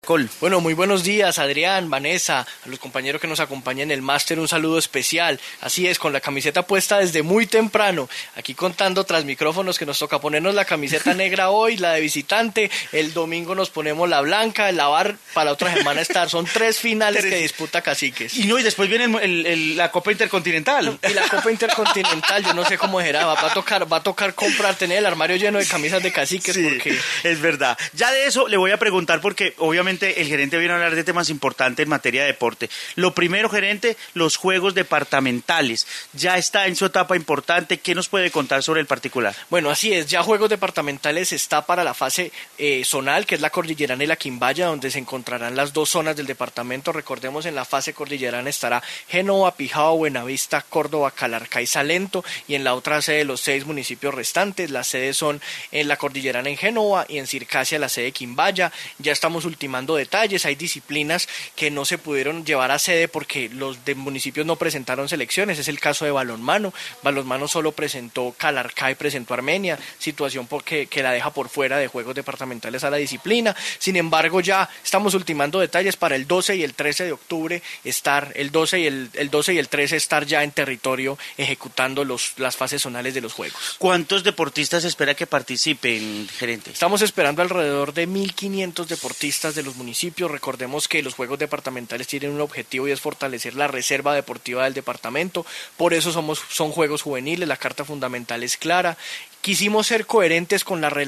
Caracol. Bueno, muy buenos días, Adrián, Vanessa, a los compañeros que nos acompañan en el máster, un saludo especial. Así es, con la camiseta puesta desde muy temprano, aquí contando tras micrófonos que nos toca ponernos la camiseta negra hoy, la de visitante, el domingo nos ponemos la blanca, el lavar para la otra semana estar. Son 3 finales que disputa Caciques. Y después viene la Copa Intercontinental. Y la Copa Intercontinental, yo no sé cómo será, va a tocar comprar, tener el armario lleno de camisas de Caciques, Sí, porque... es verdad. Ya de eso le voy a preguntar porque obviamente el gerente viene a hablar de temas importantes en materia de deporte. Lo primero, gerente, los juegos departamentales. Ya está en su etapa importante. ¿Qué nos puede contar sobre el particular? Bueno, así es, ya Juegos Departamentales está para la fase zonal, que es la Cordillerana y la Quimbaya, donde se encontrarán las 2 zonas del departamento. Recordemos, en la fase cordillerana estará Génova, Pijao, Buenavista, Córdoba, Calarcá y Salento, y en la otra sede los 6 municipios restantes. Las sedes son en la Cordillerana en Génova y en Circasia la sede Quimbaya. Ya estamos ultimando detalles, hay disciplinas que no se pudieron llevar a sede porque los de municipios no presentaron selecciones. Es el caso de balonmano solo presentó Calarcá y presentó Armenia, situación porque que la deja por fuera de Juegos Departamentales a la disciplina. Sin embargo, ya estamos ultimando detalles para el 12 y el 13 de octubre estar, el 12 y el 13 estar ya en territorio ejecutando las fases zonales de los Juegos. ¿Cuántos deportistas espera que participen, gerente? Estamos esperando alrededor de 1.500 deportistas de los municipios. Recordemos que los Juegos Departamentales tienen un objetivo y es fortalecer la reserva deportiva del departamento. Por eso son Juegos juveniles, la carta fundamental es clara. Quisimos ser coherentes con la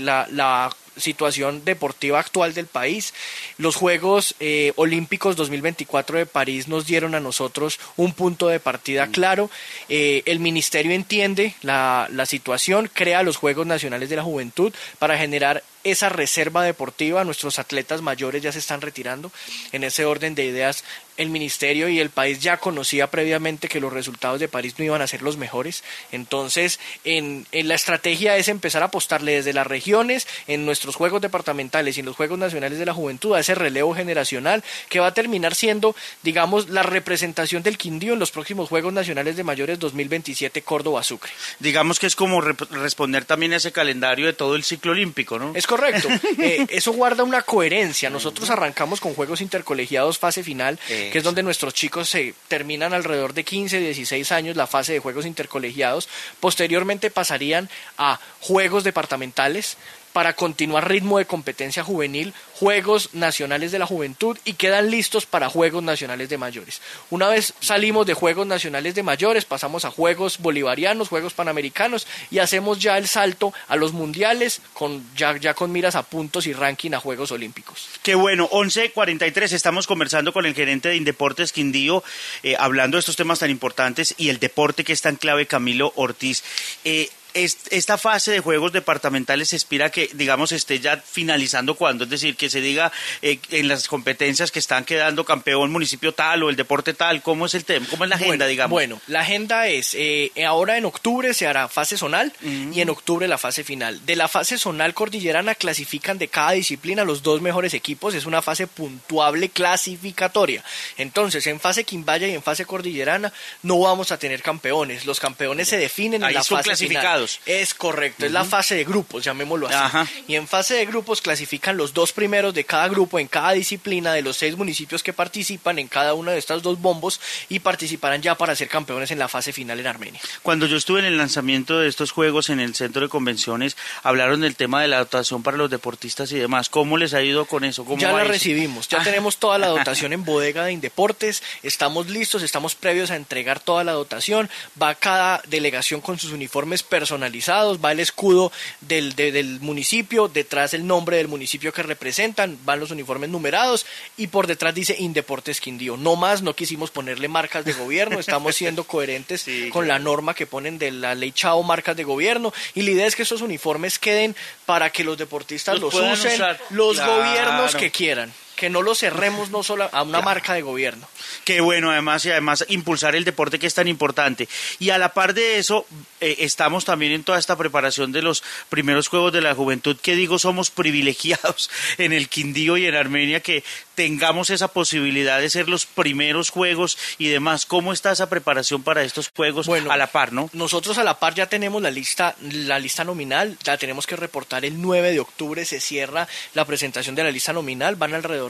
situación deportiva actual del país. Los Juegos Olímpicos 2024 de París nos dieron a nosotros un punto de partida claro. El ministerio entiende la situación, crea los Juegos Nacionales de la Juventud para generar esa reserva deportiva. Nuestros atletas mayores ya se están retirando. En ese orden de ideas, el ministerio y el país ya conocía previamente que los resultados de París no iban a ser los mejores. Entonces, en la estrategia es empezar a apostarle desde las regiones, en nuestros Juegos Departamentales y en los Juegos Nacionales de la Juventud, a ese relevo generacional que va a terminar siendo, digamos, la representación del Quindío en los próximos Juegos Nacionales de Mayores 2027 Córdoba-Sucre. Digamos que es como responder también a ese calendario de todo el ciclo olímpico, ¿no? Es correcto. Eso guarda una coherencia. Nosotros arrancamos con Juegos Intercolegiados fase final, que es donde nuestros chicos se terminan alrededor de 15, 16 años la fase de Juegos Intercolegiados. Posteriormente pasarían a Juegos Departamentales para continuar ritmo de competencia juvenil, Juegos Nacionales de la Juventud, y quedan listos para Juegos Nacionales de Mayores. Una vez salimos de Juegos Nacionales de Mayores, pasamos a Juegos Bolivarianos, Juegos Panamericanos, y hacemos ya el salto a los mundiales, ya con miras a puntos y ranking a Juegos Olímpicos. Qué bueno, 11:43, estamos conversando con el gerente de Indeportes Quindío, hablando de estos temas tan importantes y el deporte que es tan clave, Camilo Ortiz. Esta fase de Juegos Departamentales se espera que, digamos, esté ya finalizando cuando, es decir, que se diga en las competencias que están quedando campeón municipio tal o el deporte tal. ¿Cómo es el tema? ¿Cómo es la agenda, digamos? Bueno, la agenda es, ahora en octubre se hará fase zonal y en octubre la fase final. De la fase zonal cordillerana clasifican de cada disciplina los 2 mejores equipos, es una fase puntuable clasificatoria. Entonces, en fase Quimbaya y en fase cordillerana no vamos a tener campeones, los campeones se definen en la fase final. Es correcto, es la fase de grupos, llamémoslo así. Ajá. Y en fase de grupos clasifican los 2 primeros de cada grupo en cada disciplina de los 6 municipios que participan en cada uno de estos 2 bombos y participarán ya para ser campeones en la fase final en Armenia. Cuando yo estuve en el lanzamiento de estos juegos en el centro de convenciones, hablaron del tema de la dotación para los deportistas y demás. ¿Cómo les ha ido con eso? Ya la recibimos, ya tenemos toda la dotación en bodega de Indeportes, estamos listos, estamos previos a entregar toda la dotación, va cada delegación con sus uniformes personalizados, va el escudo del municipio, detrás el nombre del municipio que representan, van los uniformes numerados y por detrás dice Indeportes Quindío. No más, no quisimos ponerle marcas de gobierno, estamos siendo coherentes con la norma que ponen de la ley Chao, marcas de gobierno, y la idea es que esos uniformes queden para que los deportistas los usen, los gobiernos que quieran. Que no lo cerremos no solo a una marca de gobierno. Qué bueno, además impulsar el deporte que es tan importante. Y a la par de eso, estamos también en toda esta preparación de los primeros Juegos de la Juventud, que digo, somos privilegiados en el Quindío y en Armenia que tengamos esa posibilidad de ser los primeros Juegos y demás. ¿Cómo está esa preparación para estos Juegos a la par, no? Nosotros a la par ya tenemos la lista nominal, la tenemos que reportar el 9 de octubre, se cierra la presentación de la lista nominal, van alrededor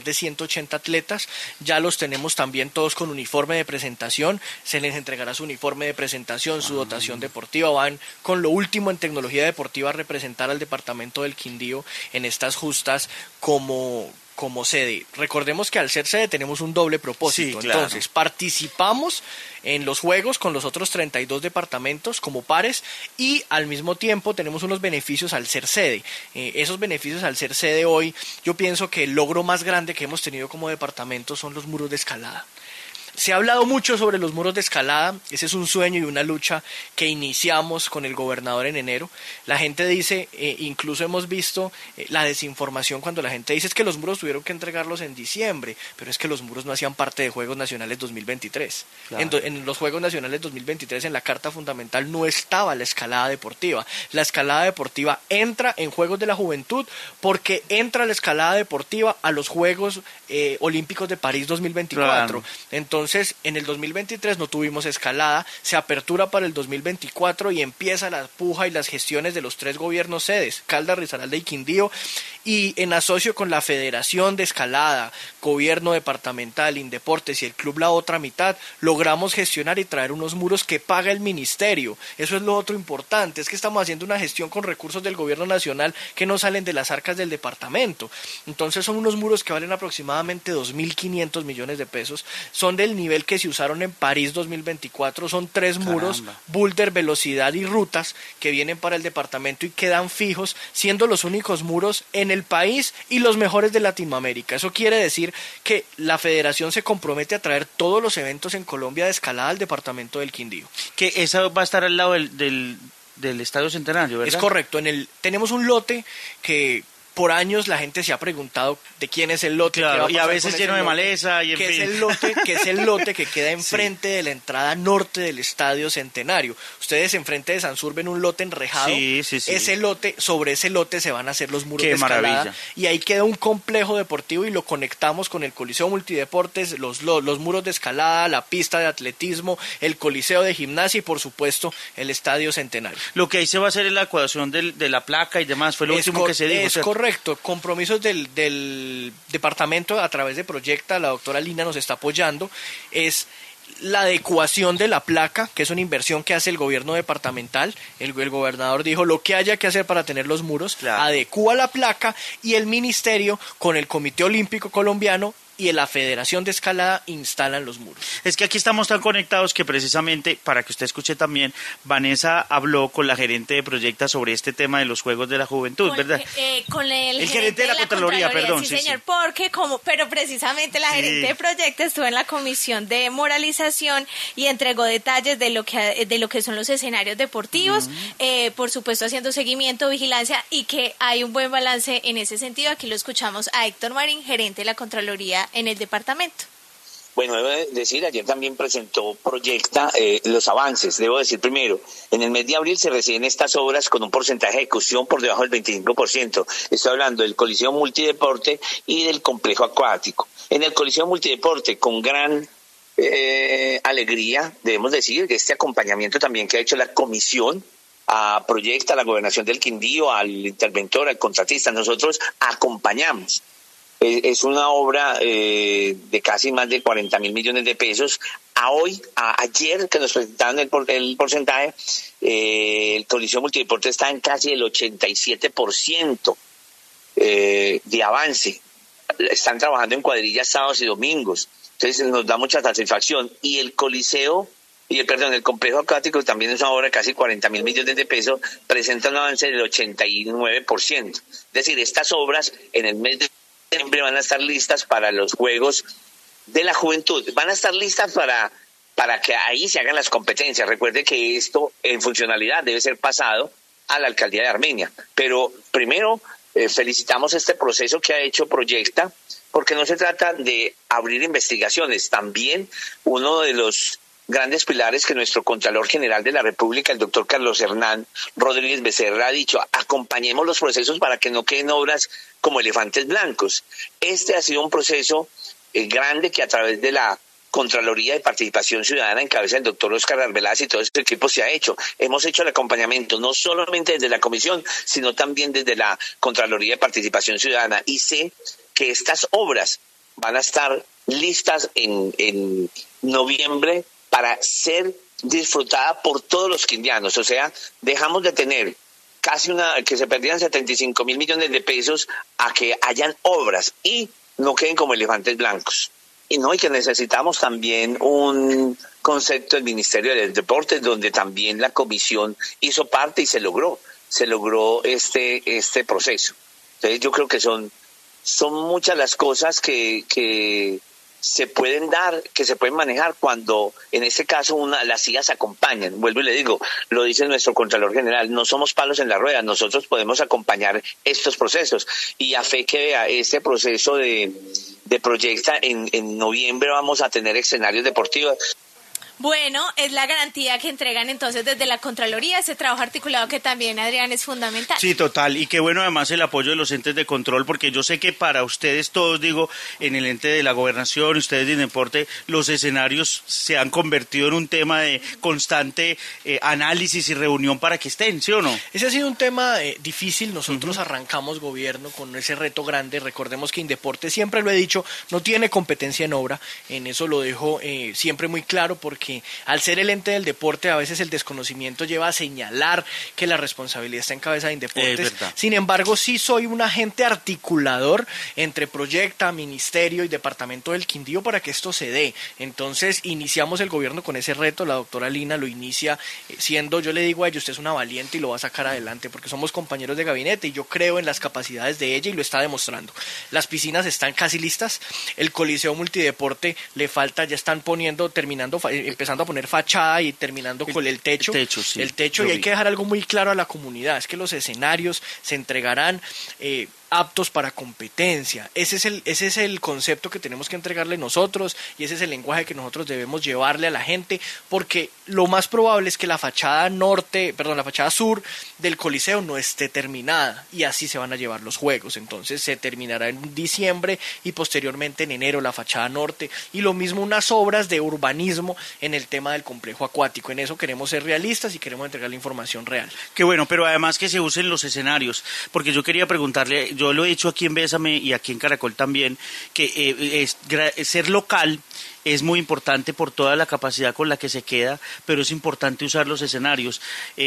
alrededor de 180 atletas, ya los tenemos también todos con uniforme de presentación, se les entregará su uniforme de presentación, su dotación deportiva, van con lo último en tecnología deportiva a representar al departamento del Quindío en estas justas como sede. Recordemos que al ser sede tenemos un doble propósito, sí, claro. Entonces participamos en los juegos con los otros 32 departamentos como pares y al mismo tiempo tenemos unos beneficios al ser sede. Esos beneficios al ser sede hoy, yo pienso que el logro más grande que hemos tenido como departamento son los muros de escalada. Se ha hablado mucho sobre los muros de escalada, ese es un sueño y una lucha que iniciamos con el gobernador en enero. La gente dice, incluso hemos visto la desinformación cuando la gente dice es que los muros tuvieron que entregarlos en diciembre, pero es que los muros no hacían parte de Juegos Nacionales 2023. Claro. En los Juegos Nacionales 2023 en la Carta Fundamental no estaba la escalada deportiva. La escalada deportiva entra en Juegos de la Juventud porque entra la escalada deportiva a los Juegos Olímpicos de París 2024. Claro. Entonces, en el 2023 no tuvimos escalada, se apertura para el 2024 y empieza la puja y las gestiones de los 3 gobiernos sedes, Caldas, Risaralda y Quindío, y en asocio con la Federación de Escalada, Gobierno Departamental, Indeportes y el Club La Otra Mitad, logramos gestionar y traer unos muros que paga el ministerio. Eso es lo otro importante, es que estamos haciendo una gestión con recursos del gobierno nacional que no salen de las arcas del departamento. Entonces son unos muros que valen aproximadamente 2.500 millones de pesos, son del nivel que se usaron en París 2024, son 3 muros, boulder, velocidad y rutas que vienen para el departamento y quedan fijos, siendo los únicos muros en el país y los mejores de Latinoamérica. Eso quiere decir que la federación se compromete a traer todos los eventos en Colombia de escalada al departamento del Quindío. Que esa va a estar al lado del Estadio Centenario, ¿verdad? Es correcto, tenemos un lote que por años la gente se ha preguntado de quién es el lote. Claro, y a veces lleno de maleza y en fin. Que es el lote que queda enfrente de la entrada norte del Estadio Centenario. Ustedes enfrente de Sanzur ven un lote enrejado. Sí. Sobre ese lote se van a hacer los muros de escalada. Maravilla. Y ahí queda un complejo deportivo y lo conectamos con el Coliseo Multideportes, los muros de escalada, la pista de atletismo, el Coliseo de gimnasia y por supuesto el Estadio Centenario. Lo que ahí se va a hacer es la adecuación de la placa y demás, fue lo último que se dijo. Es correcto, compromisos del departamento a través de Proyecta, la doctora Lina nos está apoyando, es la adecuación de la placa, que es una inversión que hace el gobierno departamental. El gobernador dijo lo que haya que hacer para tener los muros, claro. Adecúa la placa y el ministerio con el Comité Olímpico Colombiano y en la Federación de Escalada instalan los muros. Es que aquí estamos tan conectados que precisamente, para que usted escuche también, Vanessa habló con la gerente de Proyecta sobre este tema de los Juegos de la Juventud, ¿verdad? Con el gerente de la Contraloría, perdón. Sí, señor, porque pero precisamente la gerente de Proyecta estuvo en la comisión de moralización y entregó detalles de lo que son los escenarios deportivos, por supuesto haciendo seguimiento, vigilancia y que hay un buen balance en ese sentido. Aquí lo escuchamos a Héctor Marín, gerente de la Contraloría en el departamento. Bueno, debo decir, ayer también presentó Proyecta los avances. Debo decir primero, en el mes de abril se reciben estas obras con un porcentaje de ejecución por debajo del 25%. Estoy hablando del Coliseo Multideporte y del complejo acuático. En el Coliseo Multideporte, con gran alegría, debemos decir que este acompañamiento también que ha hecho la comisión a Proyecta, a la Gobernación del Quindío, al interventor, al contratista, nosotros acompañamos. Es una obra de casi más de 40.000 millones de pesos. Ayer que nos presentaron el porcentaje, el Coliseo Multideporte está en casi el 87% de avance. Están trabajando en cuadrillas sábados y domingos. Entonces nos da mucha satisfacción. Y el el complejo acuático también es una obra de casi 40.000 millones de pesos, presenta un avance del 89%. Es decir, estas obras en el mes de siempre van a estar listas para los Juegos de la Juventud, van a estar listas para que ahí se hagan las competencias. Recuerde que esto en funcionalidad debe ser pasado a la Alcaldía de Armenia, pero primero felicitamos este proceso que ha hecho Proyecta, porque no se trata de abrir investigaciones, también uno de los grandes pilares que nuestro Contralor General de la República, el doctor Carlos Hernán Rodríguez Becerra, ha dicho: acompañemos los procesos para que no queden obras como elefantes blancos. Este ha sido un proceso grande que a través de la Contraloría de Participación Ciudadana en cabeza del doctor Oscar Arbeláez y todo ese equipo se ha hecho. Hemos hecho el acompañamiento no solamente desde la comisión, sino también desde la Contraloría de Participación Ciudadana, y sé que estas obras van a estar listas en noviembre para ser disfrutada por todos los quindianos. O sea, dejamos de tener que se perdieran 75 mil millones de pesos a que hayan obras y no queden como elefantes blancos. Y que necesitamos también un concepto del Ministerio del Deporte, donde también la comisión hizo parte y se logró este proceso. Entonces yo creo que son muchas las cosas que se pueden dar, que se pueden manejar cuando en este caso las IAS acompañan. Vuelvo y le digo, lo dice nuestro Contralor General, no somos palos en la rueda, nosotros podemos acompañar estos procesos. Y a fe que vea, este proceso de Proyecta, en noviembre vamos a tener escenarios deportivos. Bueno, es la garantía que entregan entonces desde la Contraloría, ese trabajo articulado que también, Adrián, es fundamental. Sí, total, y qué bueno además el apoyo de los entes de control, porque yo sé que para ustedes todos, digo, en el ente de la gobernación, ustedes de Deporte, los escenarios se han convertido en un tema de constante análisis y reunión para que estén, ¿sí o no? Ese ha sido un tema difícil, nosotros arrancamos gobierno con ese reto grande, recordemos que Indeporte, siempre lo he dicho, no tiene competencia en obra, en eso lo dejo siempre muy claro, porque al ser el ente del deporte a veces el desconocimiento lleva a señalar que la responsabilidad está en cabeza de Indeportes. Sin embargo, sí soy un agente articulador entre Proyecta, Ministerio y Departamento del Quindío para que esto se dé. Entonces iniciamos el gobierno con ese reto, la doctora Lina lo inicia siendo, yo le digo a ella, usted es una valiente y lo va a sacar adelante porque somos compañeros de gabinete y yo creo en las capacidades de ella y lo está demostrando. Las piscinas están casi listas, el Coliseo Multideporte le falta, ya están empezando a poner fachada y terminando con el techo. El techo, y hay que dejar algo muy claro a la comunidad, es que los escenarios se entregarán aptos para competencia. Ese es el concepto que tenemos que entregarle nosotros y ese es el lenguaje que nosotros debemos llevarle a la gente, porque lo más probable es que la fachada sur del Coliseo no esté terminada y así se van a llevar los juegos. Entonces se terminará en diciembre y posteriormente en enero la fachada norte, y lo mismo unas obras de urbanismo en el tema del complejo acuático. En eso queremos ser realistas y queremos entregar la información real. Qué bueno, pero además que se usen los escenarios, porque yo quería preguntarle, yo lo he dicho aquí en Bésame y aquí en Caracol también, que ser local es muy importante por toda la capacidad con la que se queda, pero es importante usar los escenarios,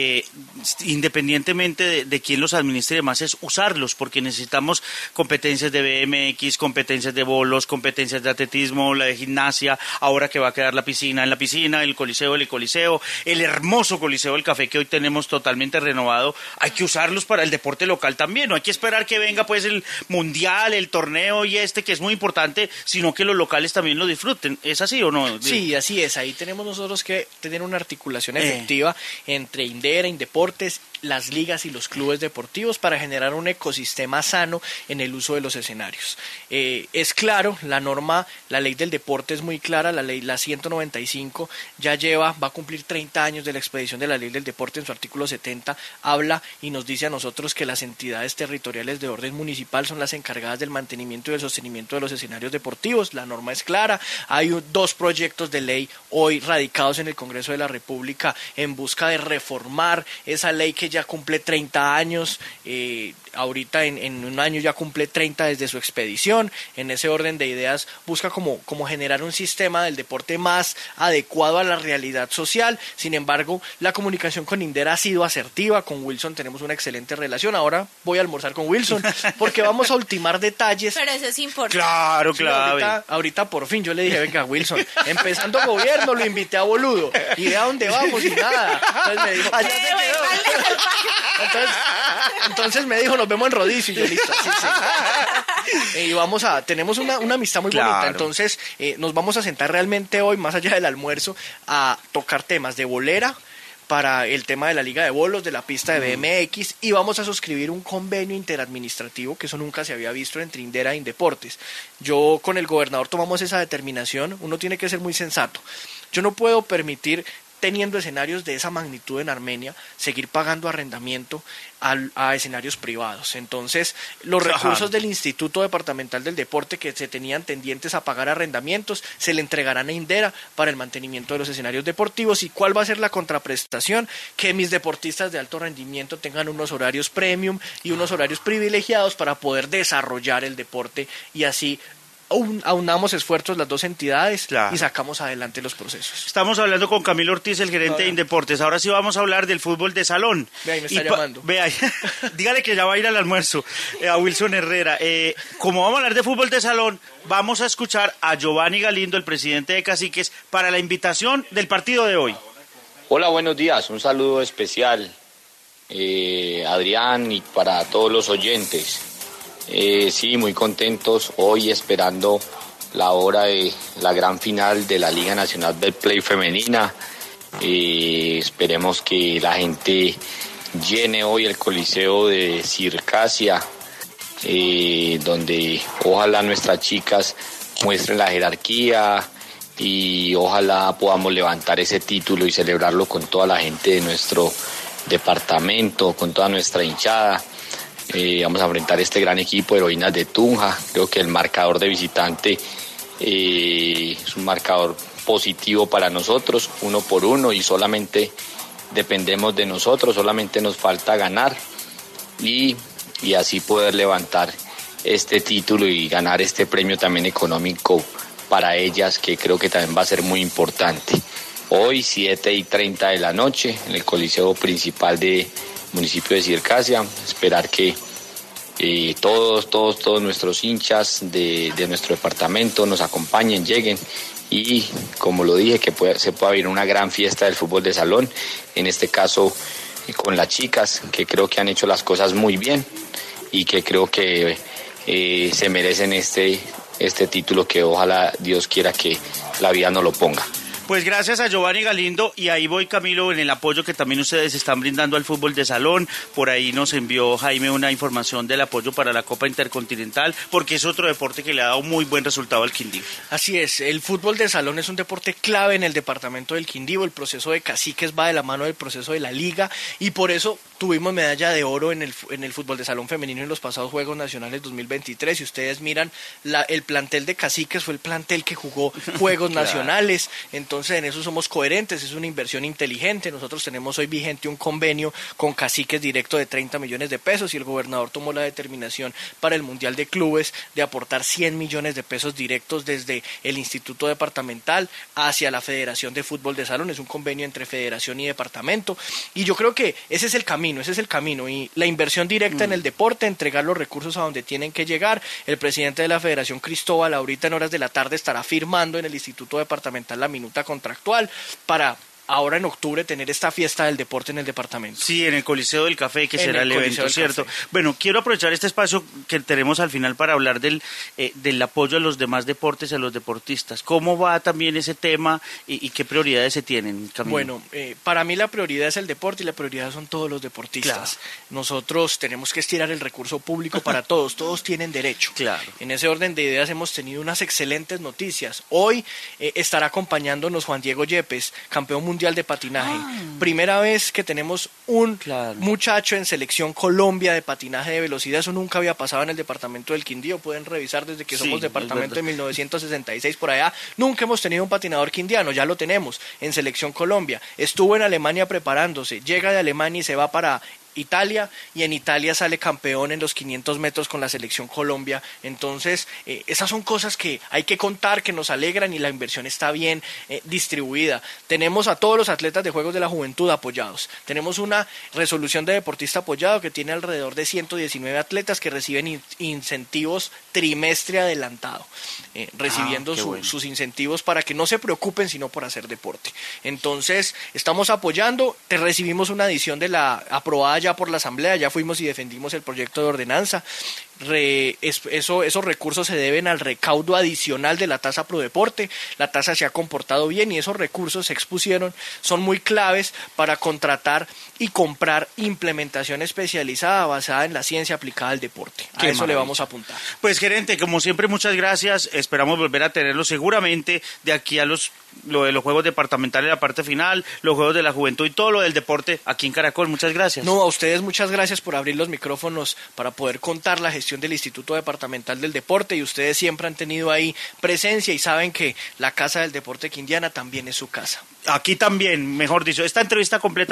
independientemente de quién los administre y demás, es usarlos, porque necesitamos competencias de BMX, competencias de bolos, competencias de atletismo, la de gimnasia, ahora que va a quedar la piscina en la piscina, el Coliseo, el hermoso Coliseo del Café que hoy tenemos totalmente renovado, hay que usarlos para el deporte local también, no hay que esperar que venga pues el mundial, el torneo y que es muy importante, sino que los locales también lo disfruten. ¿Es así o no? Sí, así es. Ahí tenemos nosotros que tener una articulación efectiva entre Indera, Indeportes, las ligas y los clubes deportivos para generar un ecosistema sano en el uso de los escenarios. Es claro, la norma, la ley del deporte es muy clara, la 195 va a cumplir 30 años de la expedición de la ley del deporte. En su artículo 70 habla y nos dice a nosotros que las entidades territoriales de orden municipal son las encargadas del mantenimiento y del sostenimiento de los escenarios deportivos. La norma es clara, hay 2 proyectos de ley hoy radicados en el Congreso de la República en busca de reformar esa ley que ya cumple 30 años, ahorita en un año ya cumple 30 desde su expedición. En ese orden de ideas busca como generar un sistema del deporte más adecuado a la realidad social. Sin embargo, la comunicación con Indera ha sido asertiva, con Wilson tenemos una excelente relación. Ahora voy a almorzar con Wilson porque vamos a ultimar detalles. Pero eso es importante. Claro, sí, ahorita por fin yo le dije, venga Wilson, empezando gobierno lo invité a Boludo y ve a dónde vamos y nada. Entonces me dijo, allá se quedó. Entonces me dijo, nos vemos en Rodicio, y yo listo. Sí. Y tenemos una amistad muy bonita, entonces nos vamos a sentar realmente hoy, más allá del almuerzo, a tocar temas de bolera, para el tema de la liga de bolos, de la pista de BMX, y vamos a suscribir un convenio interadministrativo, que eso nunca se había visto entre Indera e Indeportes. Yo con el gobernador tomamos esa determinación, uno tiene que ser muy sensato. Yo no puedo permitir, teniendo escenarios de esa magnitud en Armenia, seguir pagando arrendamiento a escenarios privados. Entonces, los recursos del Instituto Departamental del Deporte que se tenían tendientes a pagar arrendamientos, se le entregarán a Indera para el mantenimiento de los escenarios deportivos. ¿Y cuál va a ser la contraprestación? Que mis deportistas de alto rendimiento tengan unos horarios premium y unos horarios privilegiados para poder desarrollar el deporte y así aunamos esfuerzos las dos entidades Claro. y sacamos adelante los procesos. Estamos hablando con Camilo Ortiz, el gerente de Indeportes. Ahora sí vamos a hablar del fútbol de salón. Ve ahí, me está llamando. Vea, dígale que ya va a ir al almuerzo, a Wilson Herrera. Como vamos a hablar de fútbol de salón, vamos a escuchar a Giovanni Galindo, el presidente de Caciques, para la invitación del partido de hoy. Hola, buenos días. Un saludo especial, Adrián, y para todos los oyentes. Sí, muy contentos hoy esperando la hora de la gran final de la Liga Nacional Betplay Femenina. Esperemos que la gente llene hoy el Coliseo de Circasia, donde ojalá nuestras chicas muestren la jerarquía y ojalá podamos levantar ese título y celebrarlo con toda la gente de nuestro departamento, con toda nuestra hinchada. Vamos a enfrentar este gran equipo de Heroínas de Tunja. Creo que el marcador de visitante es un marcador positivo para nosotros, 1-1, y solamente dependemos de nosotros, solamente nos falta ganar y así poder levantar este título y ganar este premio también económico para ellas, que creo que también va a ser muy importante. Hoy 7:30 de la noche en el Coliseo Principal de municipio de Circasia, esperar que todos nuestros hinchas de nuestro departamento nos acompañen, lleguen y, como lo dije, que se pueda vivir una gran fiesta del fútbol de salón, en este caso con las chicas, que creo que han hecho las cosas muy bien y que creo que se merecen este título, que ojalá Dios quiera que la vida nos lo ponga. Pues gracias a Giovanni Galindo, y ahí voy, Camilo, en el apoyo que también ustedes están brindando al fútbol de salón. Por ahí nos envió Jaime una información del apoyo para la Copa Intercontinental, porque es otro deporte que le ha dado muy buen resultado al Quindío. Así es, el fútbol de salón es un deporte clave en el departamento del Quindío. El proceso de Caciques va de la mano del proceso de la liga, y por eso tuvimos medalla de oro en el fútbol de salón femenino en los pasados Juegos Nacionales 2023. Si ustedes miran, el plantel de Caciques fue el plantel que jugó Juegos Claro. Nacionales. Entonces, en eso somos coherentes, es una inversión inteligente. Nosotros tenemos hoy vigente un convenio con Caciques directo de 30 millones de pesos, y el gobernador tomó la determinación para el Mundial de Clubes de aportar 100 millones de pesos directos desde el Instituto Departamental hacia la Federación de Fútbol de Salón. Es un convenio entre federación y departamento, y yo creo que ese es el camino, y la inversión directa en el deporte, entregar los recursos a donde tienen que llegar. El presidente de la Federación, Cristóbal, ahorita en horas de la tarde estará firmando en el Instituto Departamental la minuta contractual para ahora en octubre tener esta fiesta del deporte en el departamento. Sí, en el Coliseo del Café, que En será el el Coliseo evento, del ¿cierto? Café. Bueno, quiero aprovechar este espacio que tenemos al final para hablar del apoyo a los demás deportes, a los deportistas. ¿Cómo va también ese tema y qué prioridades se tienen, Camilo? Bueno, para mí la prioridad es el deporte, y la prioridad son todos los deportistas. Claro. Nosotros tenemos que estirar el recurso público para todos tienen derecho. Claro. En ese orden de ideas hemos tenido unas excelentes noticias. Hoy estará acompañándonos Juan Diego Yepes, campeón mundial de patinaje. Primera vez que tenemos un Claro. muchacho en selección Colombia de patinaje de velocidad. Eso nunca había pasado en el departamento del Quindío. Pueden revisar desde que Sí, somos es departamento de verdad. 1966 por allá. Nunca hemos tenido un patinador quindiano, ya lo tenemos en selección Colombia. Estuvo en Alemania preparándose, llega de Alemania y se va para Italia, y en Italia sale campeón en los 500 metros con la selección Colombia. Entonces, esas son cosas que hay que contar, que nos alegran, y la inversión está bien distribuida. Tenemos a todos los atletas de Juegos de la Juventud apoyados. Tenemos una resolución de deportista apoyado que tiene alrededor de 119 atletas que reciben incentivos trimestre adelantado, recibiendo qué bueno. sus incentivos para que no se preocupen sino por hacer deporte. Entonces, estamos apoyando. Te recibimos una edición de la aprobada ya por la Asamblea, ya fuimos y defendimos el proyecto de ordenanza. Esos recursos se deben al recaudo adicional de la tasa Prodeporte. La tasa se ha comportado bien, y esos recursos se expusieron, son muy claves para contratar y comprar implementación especializada basada en la ciencia aplicada al deporte. A Qué eso le maravilla. vamos a apuntar. Pues, gerente, como siempre, muchas gracias. Esperamos volver a tenerlo seguramente de aquí a lo de los Juegos Departamentales, la parte final, los Juegos de la Juventud y todo lo del deporte aquí en Caracol. Muchas gracias. No, a ustedes muchas gracias por abrir los micrófonos para poder contar la gestión del Instituto Departamental del Deporte, y ustedes siempre han tenido ahí presencia y saben que la Casa del Deporte Quindiana también es su casa. Aquí también, mejor dicho, esta entrevista completa